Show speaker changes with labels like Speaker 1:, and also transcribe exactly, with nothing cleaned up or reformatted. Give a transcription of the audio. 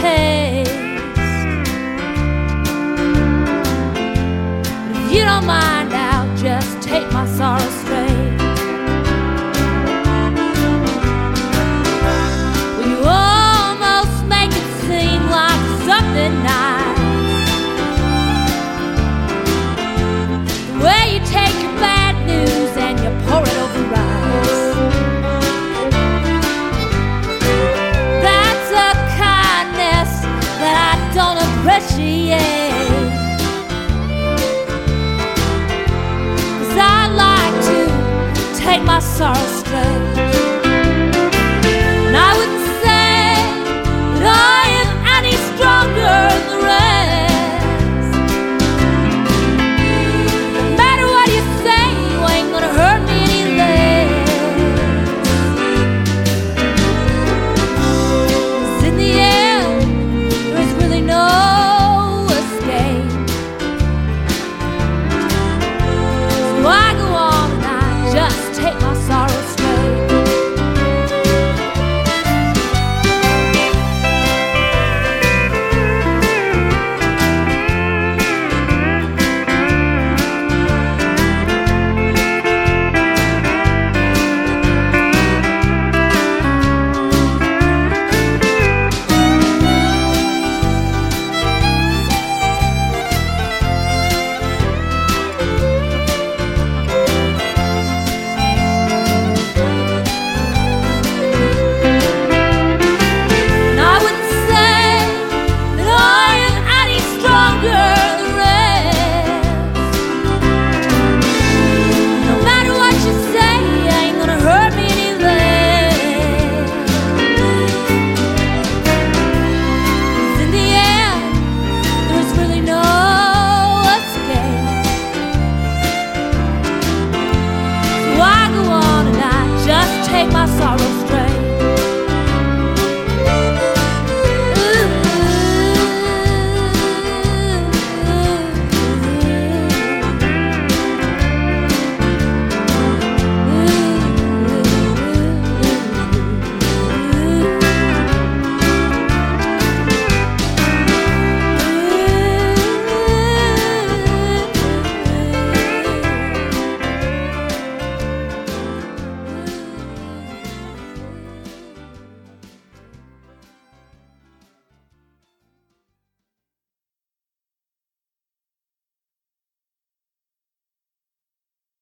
Speaker 1: taste. But if you don't mind, I'll just take my sorrow straight. Well, you almost make it seem like something nice, the way you take your bad news and you pour it over rice. That's a kindness that I don't appreciate, 'cause I like to take my sorrow straight. And I wouldn't say that I am any stronger than the rest. No matter what you say, you ain't gonna hurt me any less. 'Cause in the end, there is really no escape. So I go on and I just take my sorrow straight. And I wouldn't say that I am any stronger than the rest. No matter what you say, you ain't gonna hurt me any less. 'Cause in the end, there's really no escape. So I go on and I just take my sorrow straight.